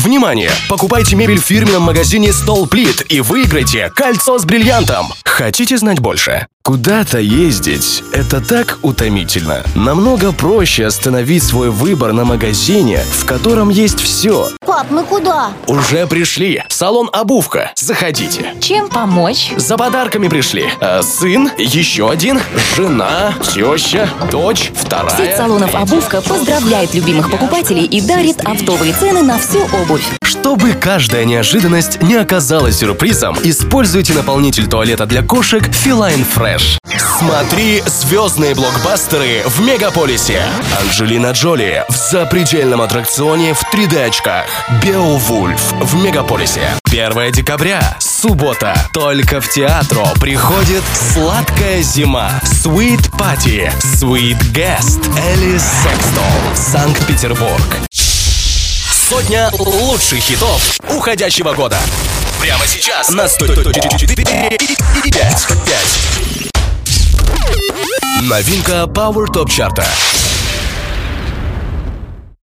Внимание! Покупайте мебель в фирменном магазине Stolplит и выиграйте кольцо с бриллиантом. Хотите знать больше? Куда-то ездить – это так утомительно. Намного проще остановить свой выбор на магазине, в котором есть все. Пап, мы куда? Уже пришли. Салон «Обувка». Заходите. Чем помочь? За подарками пришли. Сын, еще один, жена, теща, дочь, вторая. Сеть салонов «Обувка» поздравляет любимых покупателей и дарит оптовые цены на всю обувь. Чтобы каждая неожиданность не оказалась сюрпризом, используйте наполнитель туалета для кошек Feline Fresh. Смотри звездные блокбастеры в Мегаполисе. Анджелина Джоли в запредельном аттракционе в 3D-очках. Беовульф в Мегаполисе. 1 декабря, суббота. Только в театру приходит «Сладкая зима». Sweet Party. Sweet Guest. Элис Секстол. Санкт-Петербург. Сотня лучших хитов уходящего года. Прямо сейчас на 104.5. Новинка Power Top чарта.